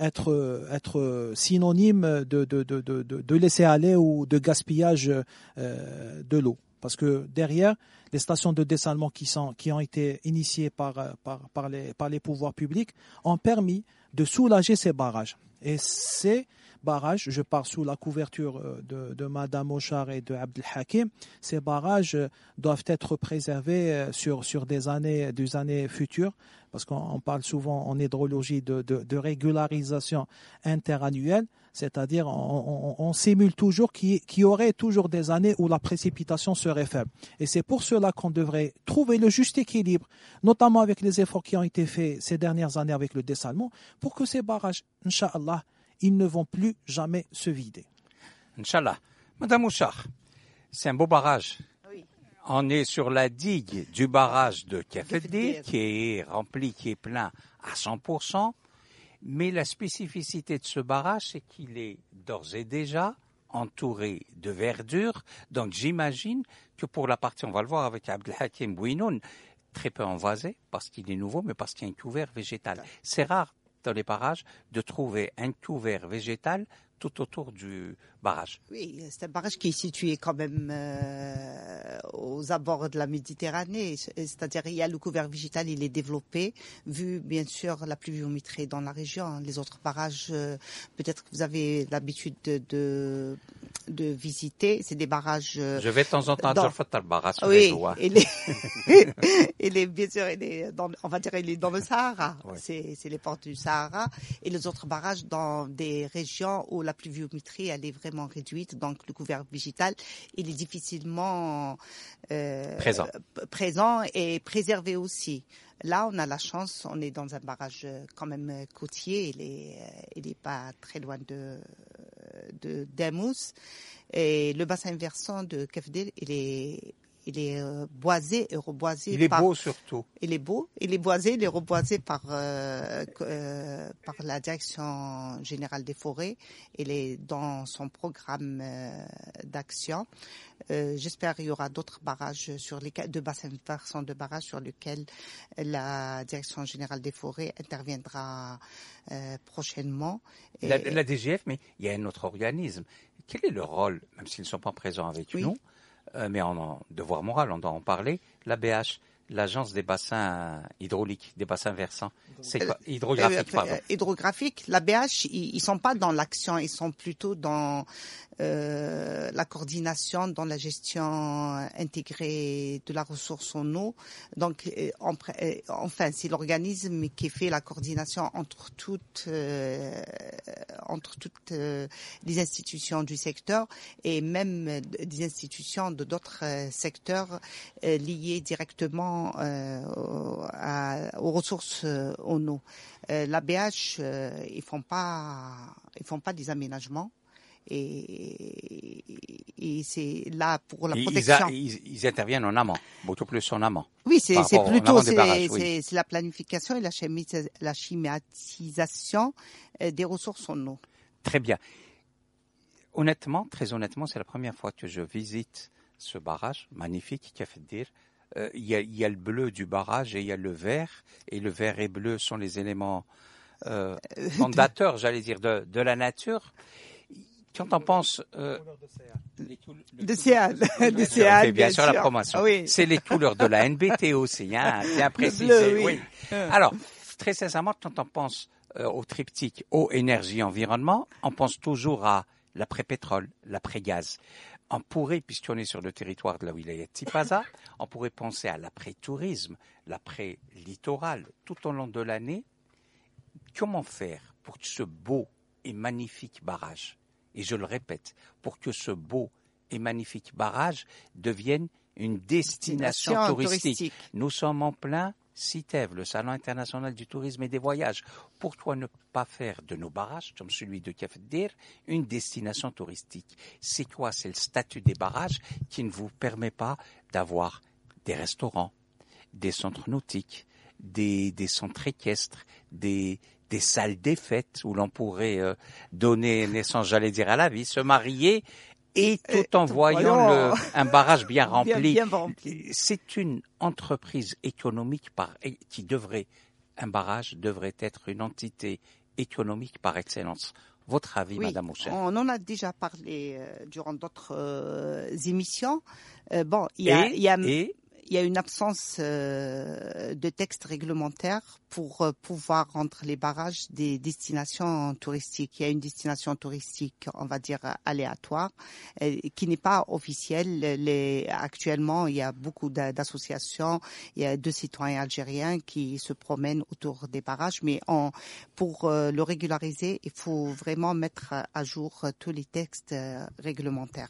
être synonyme de laisser aller ou de gaspillage de l'eau. Parce que derrière, les stations de dessalement qui ont été initiées par les pouvoirs publics ont permis de soulager ces barrages. Et ces barrages, je parle sous la couverture de Madame Ochar et de Abdel Hakim, ces barrages doivent être préservés sur des années futures, parce qu'on parle souvent en hydrologie de régularisation interannuelle, c'est-à-dire on simule toujours qu'il y aurait toujours des années où la précipitation serait faible. Et c'est pour cela qu'on devrait trouver le juste équilibre, notamment avec les efforts qui ont été faits ces dernières années avec le dessalement, pour que ces barrages, Inch'Allah, ils ne vont plus jamais se vider. Inch'Allah. Madame Ouchar, c'est un beau barrage. Oui. On est sur la digue du barrage de Kefeddir, qui est rempli, qui est plein à 100%. Mais la spécificité de ce barrage, c'est qu'il est d'ores et déjà entouré de verdure. Donc j'imagine que pour la partie, on va le voir avec Abdel Hakim Bouinoun, très peu envasé, parce qu'il est nouveau, mais parce qu'il y a un couvert végétal. C'est rare dans les barrages de trouver un couvert végétal tout autour du barrage. Oui, c'est un barrage qui est situé quand même aux abords de la Méditerranée, c'est-à-dire il y a le couvert végétal, il est développé, vu bien sûr la pluviométrie dans la région. Les autres barrages, peut-être que vous avez l'habitude de visiter, c'est des barrages... Je vais de temps en temps à Djorfat al-Barra sur oui, les eaux. bien sûr, on va dire il est dans le Sahara, Oui. c'est les portes du Sahara, et les autres barrages dans des régions où la pluviométrie elle est vraiment réduite, donc le couvert végétal il est difficilement présent et préservé aussi. Là, on a la chance, on est dans un barrage quand même côtier, il est pas très loin de Dammous, et le bassin versant de Kefeddir, il est boisé et reboisé. Il est beau surtout. Il est beau, il est boisé, il est reboisé par la Direction Générale des Forêts. Il est dans son programme d'action. J'espère qu'il y aura d'autres barrages de bassins versants de barrages sur lesquels la Direction Générale des Forêts interviendra prochainement. La DGF, mais il y a un autre organisme. Quel est le rôle, même s'ils ne sont pas présents avec nous, mais en devoir moral, on doit en parler, l'ABH, l'Agence des bassins hydrauliques, des bassins versants. C'est quoi? Hydrographique, pardon. Hydrographique, l'ABH, ils sont pas dans l'action, ils sont plutôt dans la coordination dans la gestion intégrée de la ressource en eau. Donc, enfin, c'est l'organisme qui fait la coordination entre toutes les institutions du secteur et même des institutions de d'autres secteurs liés directement aux ressources en eau. L'ABH, ils font pas des aménagements. Et c'est là pour la protection. Ils interviennent en amont, beaucoup plus en amont. Oui, c'est plutôt c'est la planification et la schématisation des ressources en eau. Très bien. Honnêtement, très honnêtement, c'est la première fois que je visite ce barrage magnifique, Kafdir. Il y a le bleu du barrage et il y a le vert. Et le vert et bleu sont les éléments fondateurs, j'allais dire, de la nature. Quand on pense de CA, bien sûr la promotion. Oui. C'est les couleurs de la NBT aussi, hein, bien précisé. Bleu, oui. Alors, très sincèrement, quand on pense au triptyque eau, énergie, environnement, on pense toujours à l'après-pétrole, l'après-gaz. On pourrait, puisqu'on est sur le territoire de la wilaya de Tipaza, on pourrait penser à l'après-tourisme, l'après-littoral, tout au long de l'année. Comment faire pour que ce beau et magnifique barrage, et je le répète, pour que ce beau et magnifique barrage devienne une destination touristique. Nous sommes en plein CITEV, le Salon international du tourisme et des voyages. Pourquoi ne pas faire de nos barrages, comme celui de Kafdir, une destination touristique? C'est quoi? C'est le statut des barrages qui ne vous permet pas d'avoir des restaurants, des centres nautiques, des centres équestres, des salles des fêtes où l'on pourrait donner naissance, j'allais dire, à la vie, se marier et tout en voyant un barrage bien rempli. Bien rempli. C'est une entreprise économique un barrage devrait être une entité économique par excellence. Votre avis, oui, Madame Moucher? On en a déjà parlé durant d'autres émissions. Il y a une absence de texte réglementaire pour pouvoir rendre les barrages des destinations touristiques. Il y a une destination touristique, on va dire, aléatoire, qui n'est pas officielle. Actuellement, il y a beaucoup d'associations, il y a 2 citoyens algériens qui se promènent autour des barrages, mais pour le régulariser, il faut vraiment mettre à jour tous les textes réglementaires.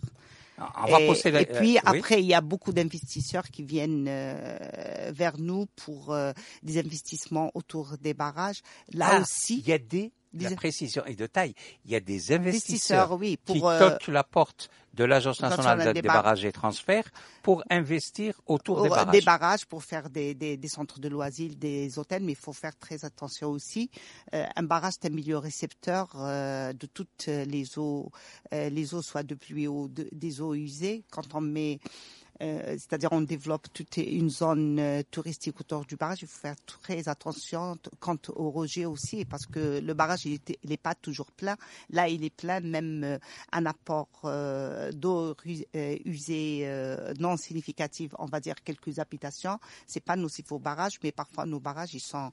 Et puis après, il y a beaucoup d'investisseurs qui viennent vers nous pour des investissements autour des barrages. Là aussi, il y a la précision et de taille. Il y a des investisseurs qui toquent la porte de l'Agence nationale des barrages et transferts pour investir autour des barrages. Des barrages pour faire des centres de loisirs, des hôtels, mais il faut faire très attention aussi. Un barrage, c'est un milieu récepteur de toutes les eaux soit de pluie ou des eaux usées. Quand on met c'est-à-dire on développe toute une zone touristique autour du barrage. Il faut faire très attention quant au rejet aussi, parce que le barrage il est pas toujours plein. Là, il est plein, même un apport d'eau usée non significative, on va dire quelques habitations. C'est pas nocif au barrage, mais parfois nos barrages ils sont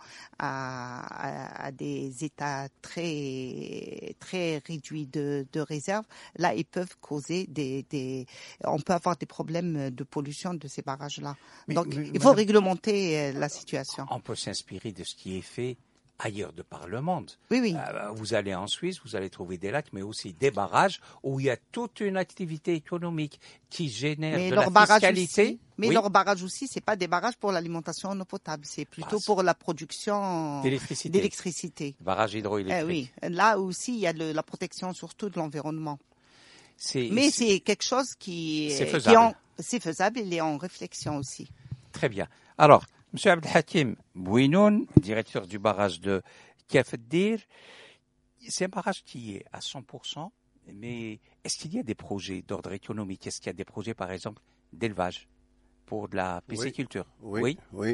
à des états très très réduits de réserve. Là, ils peuvent causer on peut avoir des problèmes de pollution de ces barrages-là. Donc, il faut réglementer la situation. On peut s'inspirer de ce qui est fait ailleurs de par le monde. Oui. Vous allez en Suisse, vous allez trouver des lacs, mais aussi des barrages où il y a toute une activité économique qui génère de la fiscalité. Leurs barrages aussi, c'est pas des barrages pour l'alimentation en eau potable, c'est plutôt pour la production d'électricité. Barrages hydroélectriques. Oui, là aussi, il y a la protection surtout de l'environnement. Mais c'est quelque chose c'est faisable, il est en réflexion aussi. Très bien. Alors, M. Abdelhakim Bouinoun, directeur du barrage de Kafdir, c'est un barrage qui est à 100%, mais est-ce qu'il y a des projets d'ordre économique? Est-ce qu'il y a des projets, par exemple, d'élevage pour de la pisciculture? Oui.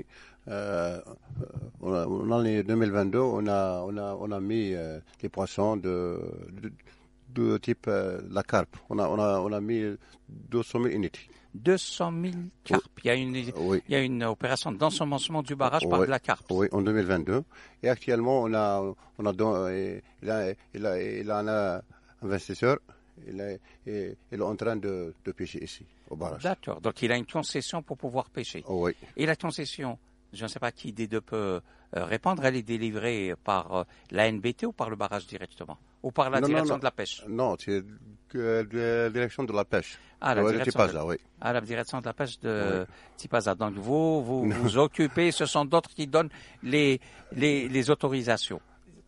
En l'année 2022, on a mis les poissons de type la carpe. On a mis 200 000 unités. 200 000 carpes. Il y a une opération d'ensemencement du barrage par de la carpe. Oui, en 2022. Et actuellement, il a un investisseur il est en train de pêcher ici, au barrage. D'accord. Donc, il a une concession pour pouvoir pêcher. Oh, oui. Et la concession, je ne sais pas qui des deux peut répondre, elle est délivrée par la NBT ou par le barrage directement? Ou par la direction de la pêche? Non, c'est la direction de la pêche. Ah, la direction oui. Ah, la direction de la pêche de Tipaza. Donc, vous occupez, ce sont d'autres qui donnent les autorisations.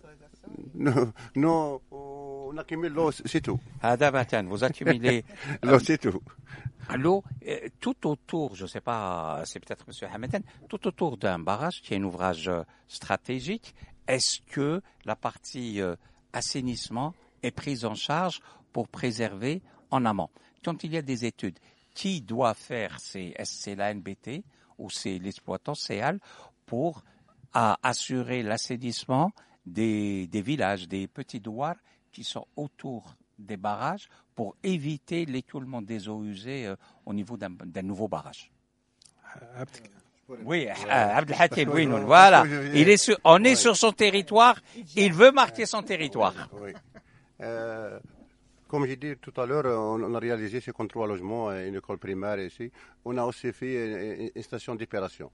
Non, on accumule l'eau, c'est tout. Ah, d'accord, vous accumulez L'eau, c'est tout. l'eau tout autour, je ne sais pas, c'est peut-être M. Hameden, tout autour d'un barrage qui est un ouvrage stratégique. Est-ce que la partie assainissement est prise en charge pour préserver en amont? Quand il y a des études, qui doit faire, est-ce c'est la NBT ou c'est l'exploitant CEAL pour assurer l'assainissement des villages, des petits douars qui sont autour des barrages pour éviter l'écoulement des eaux usées au niveau d'un nouveau barrage? Oui, Abdelhatim, oui, voilà. On est sur son territoire, il veut marquer son territoire. Oui. Comme j'ai dit tout à l'heure, on a réalisé 53 logements, une école primaire ici. On a aussi fait une station d'épuration.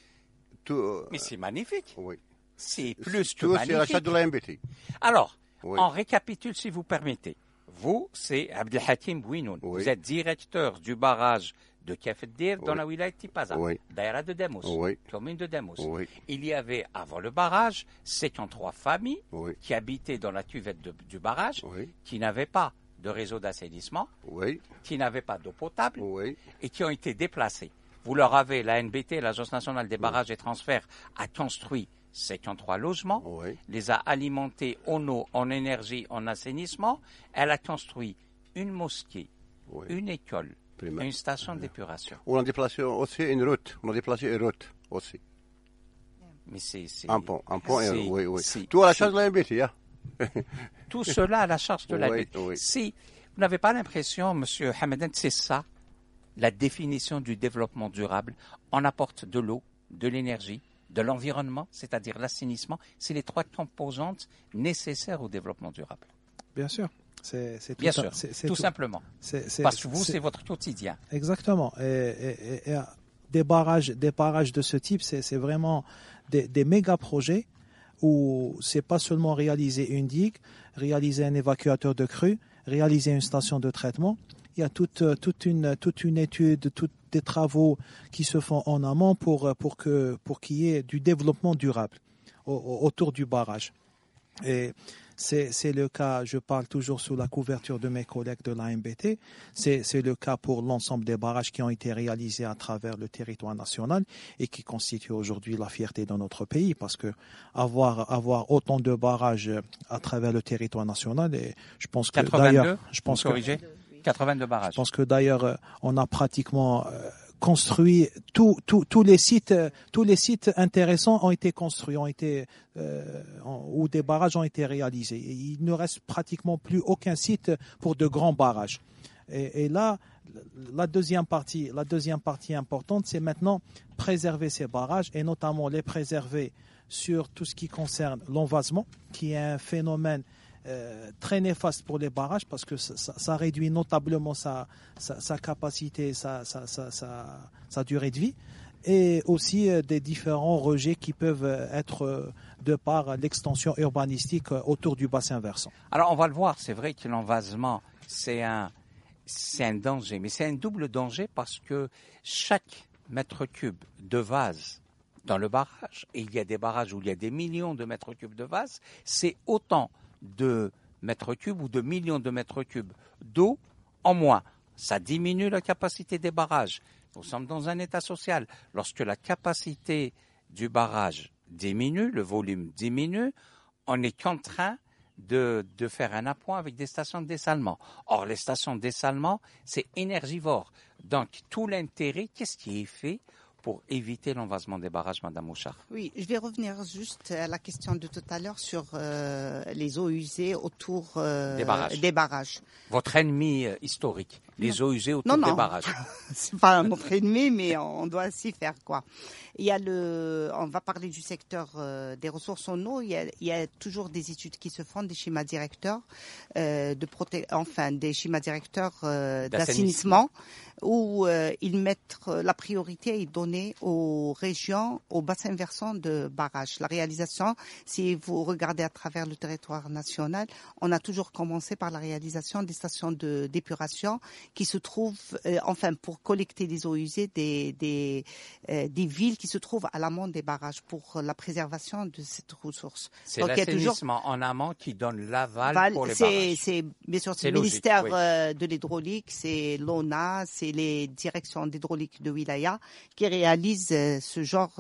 Mais c'est magnifique. Oui. C'est plus que tout magnifique. C'est l'achat de la MBT. Alors, oui. On récapitule si vous permettez. Vous, c'est Abdelhatim Bouinoun. Oui. Vous êtes directeur du barrage de Kefdir dans la wilaya de Tipaza, oui. Daïra de Demos, oui. commune de Demos. Oui. Il y avait, avant le barrage, 53 familles oui. qui habitaient dans la cuvette du barrage, oui. qui n'avaient pas de réseau d'assainissement, oui. qui n'avaient pas d'eau potable oui. et qui ont été déplacés. Vous leur avez, la NBT, l'Agence nationale des barrages et transferts, a construit 53 logements, oui. les a alimentés en eau, en énergie, en assainissement. Elle a construit une mosquée, oui. une école, primaire. Une station d'épuration. On a déplacé aussi une route. On a déplacé une route aussi. Mais c'est un pont et oui, oui. Tout à la charge de la MBT, hein. Tout cela à la charge de la MBT. Oui. Si vous n'avez pas l'impression, Monsieur Hameden, c'est ça la définition du développement durable. On apporte de l'eau, de l'énergie, de l'environnement, c'est-à-dire l'assainissement. C'est les trois composantes nécessaires au développement durable. Bien sûr. C'est Bien sûr, tout simplement. Parce que vous, c'est votre quotidien. Exactement. Et des barrages de ce type, c'est vraiment des méga projets où c'est pas seulement réaliser une digue, réaliser un évacuateur de crue, réaliser une station de traitement. Il y a toute une étude, des travaux qui se font en amont pour qu'il y ait du développement durable autour du barrage. Et c'est le cas, je parle toujours sous la couverture de mes collègues de l'AMBT, c'est le cas pour l'ensemble des barrages qui ont été réalisés à travers le territoire national et qui constituent aujourd'hui la fierté de notre pays, parce que avoir autant de barrages à travers le territoire national, et je pense que 82 barrages. Je pense que d'ailleurs on a pratiquement construit tous les sites intéressants ont été construits, où des barrages ont été réalisés. Et il ne reste pratiquement plus aucun site pour de grands barrages. Et là, la deuxième partie importante, c'est maintenant préserver ces barrages et notamment les préserver sur tout ce qui concerne l'envasement, qui est un phénomène très néfaste pour les barrages parce que ça réduit notablement sa capacité, sa durée de vie, et aussi des différents rejets qui peuvent être de par l'extension urbanistique autour du bassin versant. Alors on va le voir, c'est vrai que l'envasement c'est un danger, mais c'est un double danger parce que chaque mètre cube de vase dans le barrage, et il y a des barrages où il y a des millions de mètres cubes de vase, c'est autant de mètres cubes ou de millions de mètres cubes d'eau en moins. Ça diminue la capacité des barrages. Nous sommes dans un état social. Lorsque la capacité du barrage diminue, le volume diminue, on est contraint de faire un appoint avec des stations de dessalement. Or, les stations de dessalement, c'est énergivore. Donc, tout l'intérêt, qu'est-ce qui est fait pour éviter l'envasement des barrages, Madame Mouchard? Oui, je vais revenir juste à la question de tout à l'heure sur les eaux usées autour des barrages. Votre ennemi historique. les eaux usées autour des barrages. C'est pas notre ennemi, mais on doit s'y faire, quoi. On va parler du secteur des ressources en eau. Il y a toujours des études qui se font, des schémas directeurs des schémas directeurs d'assainissement, où ils mettent la priorité est donnée aux régions, aux bassins versants de barrages. La réalisation, si vous regardez à travers le territoire national, on a toujours commencé par la réalisation des stations d'épuration qui se trouvent, pour collecter les eaux usées des villes qui se trouvent à l'amont des barrages pour la préservation de cette ressource. C'est l'assainissement en amont qui donne l'aval pour les barrages. Bien sûr, c'est le ministère de l'hydraulique, c'est l'ONA, c'est les directions d'hydraulique de Wilaya qui réalisent ce genre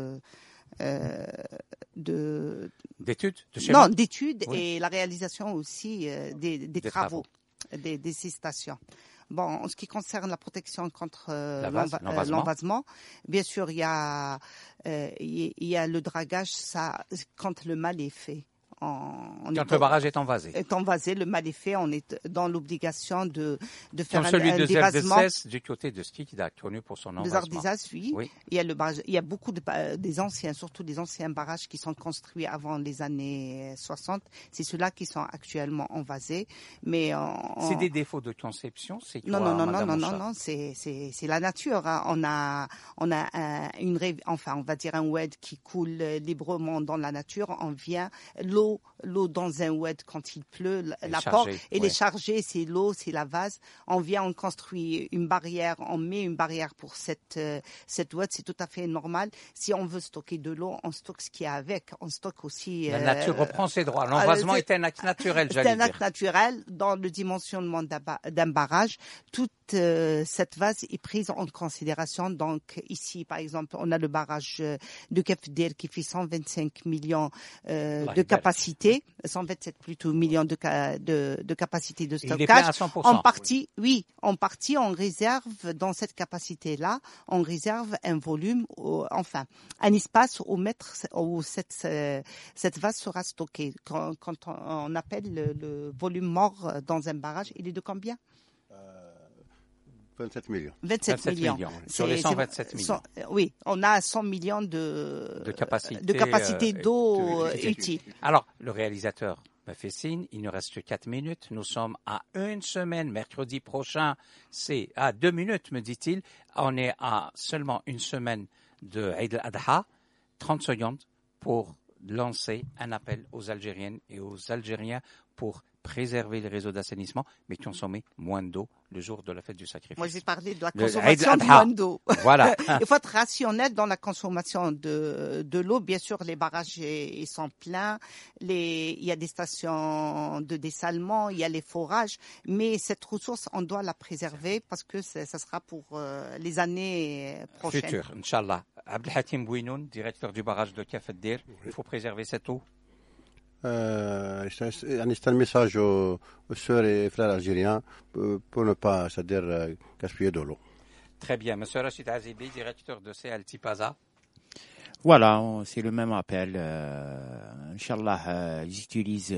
d'études, d'études et la réalisation aussi des travaux de ces stations. Bon, en ce qui concerne la protection contre l'envasement, bien sûr, il y a le dragage, ça, quand le mal est fait. Quand le barrage est envasé. Le mal est fait, on est dans l'obligation de faire un dévasement. Comme celui de Zerdessès, du côté de Skikda, connu pour son envasement. De Zerdessès, oui. Il y a le barrage. Il y a beaucoup surtout des anciens barrages qui sont construits avant les années 60. C'est ceux-là qui sont actuellement envasés. Mais c'est des défauts de conception, c'est quoi, non, c'est la nature. Hein. On a on va dire un oued qui coule librement dans la nature. On vient l'eau dans un oued quand il pleut, l'apport, elle est chargée, c'est l'eau, c'est la vase. On vient, on construit une barrière, on met une barrière pour cette oued, c'est tout à fait normal. Si on veut stocker de l'eau, on stocke ce qu'il y a avec. On stocke aussi. La nature reprend ses droits. L'envasement est un acte naturel, j'allais dire. C'est un acte naturel dans le dimensionnement d'un barrage. Toute cette vase est prise en considération. Donc ici, par exemple, on a le barrage de Kefder qui fait 125 millions de capacité. 127 plutôt millions de capacité de stockage. Il est plein à 100%. En partie, on réserve dans cette capacité-là, on réserve un volume, un espace où cette vase sera stockée. Quand on appelle le volume mort dans un barrage, il est de combien? 27 millions. 27 millions. Sur les 127 millions. Oui, on a 100 millions de capacité d'eau utile. Alors, le réalisateur me fait signe, il nous reste que 4 minutes. Nous sommes à une semaine, mercredi prochain. C'est à 2 minutes, me dit-il. On est à seulement une semaine de Eid al-Adha. 30 secondes pour lancer un appel aux Algériennes et aux Algériens pour préserver les réseaux d'assainissement, mais consommer moins d'eau le jour de la fête du sacrifice. Moi, j'ai parlé de la consommation de moins d'eau. Voilà. Il faut être rationnel dans la consommation de l'eau. Bien sûr, les barrages ils sont pleins. Il y a des stations de dessalement, il y a les forages. Mais cette ressource, on doit la préserver parce que ça sera pour les années prochaines. Futur, Inch'Allah. Abdelhakim Bouinoun, directeur du barrage de Kefder. Il faut préserver cette eau. C'est un message aux sœurs et frères algériens pour ne pas, c'est-à-dire, gaspiller de l'eau. Très bien. Monsieur Rachid Azibi, directeur de CL Tipaza. Voilà, c'est le même appel. Inch'Allah, ils utilisent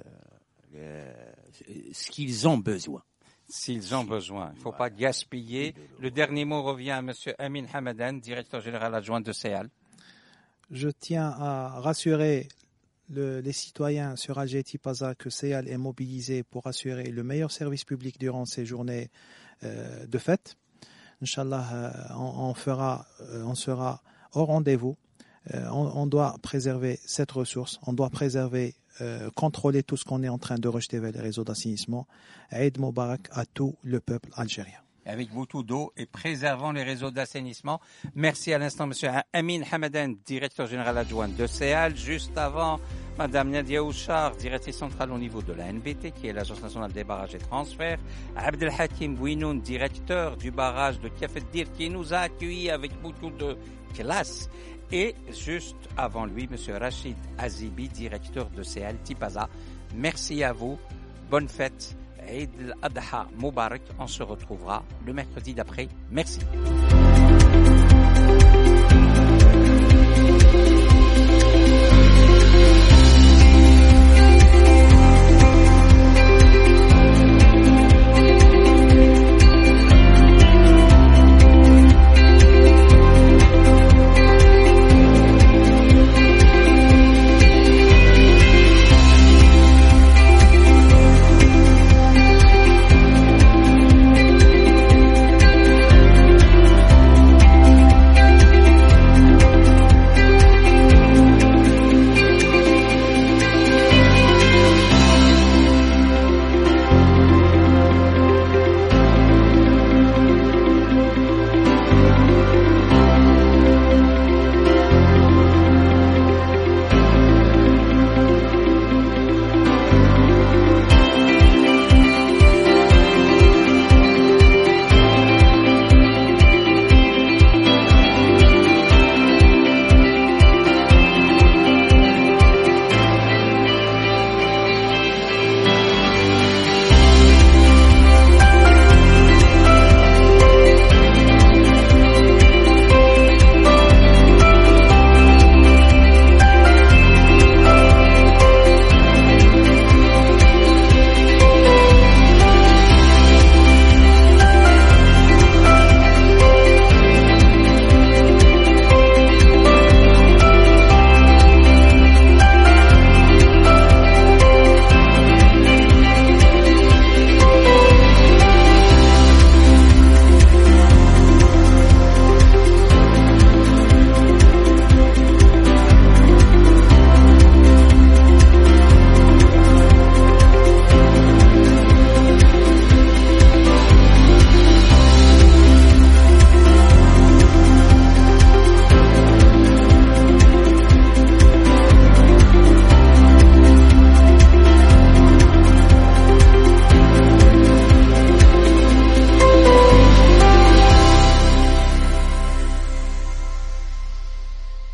ce qu'ils ont besoin. S'ils ont besoin. Il ne faut pas gaspiller. Le dernier mot revient à monsieur Amin Hamadan, directeur général adjoint de CL. Je tiens à rassurer les citoyens sur Alger Tipaza que CEAL est mobilisé pour assurer le meilleur service public durant ces journées de fête. Inch'Allah, on sera au rendez-vous. On doit préserver cette ressource. On doit contrôler tout ce qu'on est en train de rejeter vers les réseaux d'assainissement. Eid Moubarak à tout le peuple algérien. Avec beaucoup d'eau et préservant les réseaux d'assainissement. Merci à l'instant, monsieur Amin Hamadan, directeur général adjoint de CEAL. Juste avant, madame Nadia Ouchar, directrice centrale au niveau de la NBT, qui est l'Agence nationale des barrages et transferts. Abdelhakim Bouinoun, directeur du barrage de Kefdir, qui nous a accueillis avec beaucoup de classe. Et juste avant lui, monsieur Rachid Azibi, directeur de CEAL Tipaza. Merci à vous. Bonne fête. Eid al-Adha Moubarak. On se retrouvera le mercredi d'après. Merci.